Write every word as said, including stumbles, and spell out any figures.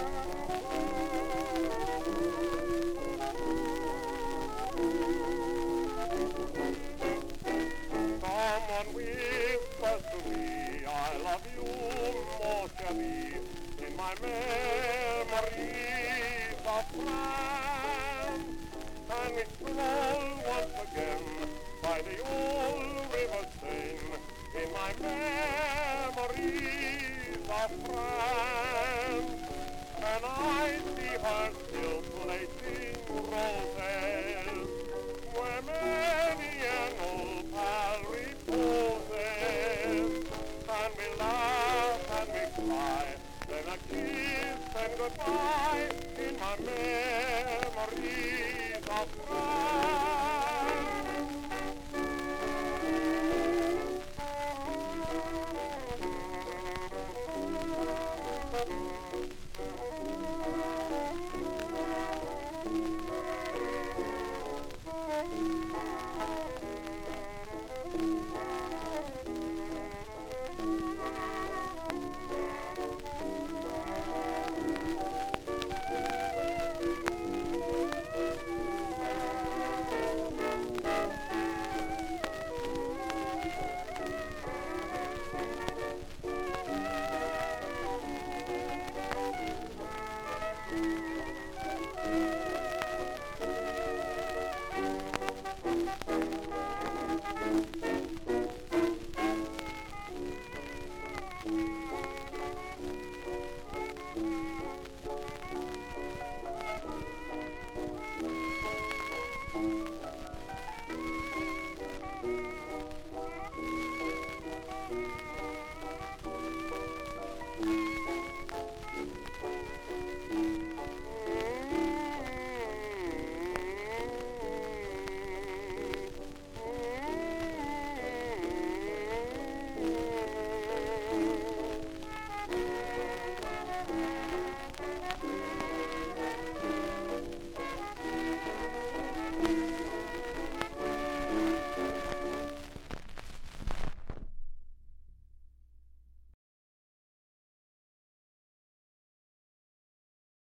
Someone whispers to me, I love you more, Shelly, in my memories of France. And we stroll once again by the old river Seine, in my memories of France. And I see her still placing roses, where many an old pal reposes. And we laugh and we cry, then a kiss and goodbye, in my memories of France.